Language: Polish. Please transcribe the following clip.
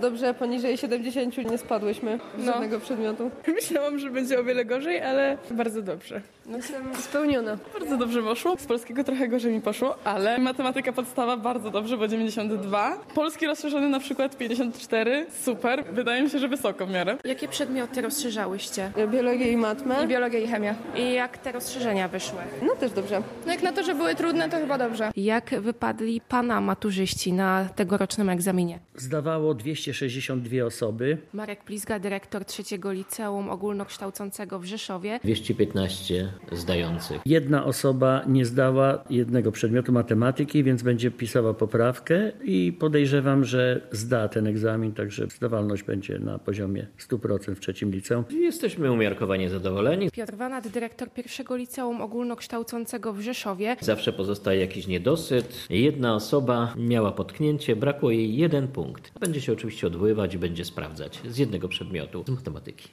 Dobrze, poniżej 70 nie spadłyśmy z żadnego przedmiotu. Myślałam, że będzie o wiele gorzej, ale bardzo dobrze. Jestem spełniona. Bardzo dobrze poszło. Z polskiego trochę gorzej mi poszło, ale matematyka podstawa bardzo dobrze, bo 92. Polski rozszerzony na przykład 54. Super. Wydaje mi się, że wysoko w miarę. Jakie przedmioty rozszerzałyście? Biologię i matmę. Biologia i chemia. I jak te rozszerzenia wyszły? No też dobrze. No jak na to, że były trudne, to chyba dobrze. Jak wypadli pana maturzyści na tegorocznym egzaminie? Zdawało 262 osoby. Marek Plizga, dyrektor trzeciego liceum ogólnokształcącego w Rzeszowie. 215 zdających. Jedna osoba nie zdała jednego przedmiotu matematyki, więc będzie pisała poprawkę i podejrzewam, że zda ten egzamin, także zdawalność będzie na poziomie 100% w trzecim liceum. Jesteśmy umiarkowanie zadowoleni. Piotr Wanat, dyrektor pierwszego liceum ogólnokształcącego w Rzeszowie. Zawsze pozostaje jakiś niedosyt. Jedna osoba miała potknięcie, brakło jej 1 punkt. Będzie się oczywiście odwoływać i będzie sprawdzać z jednego przedmiotu, z matematyki.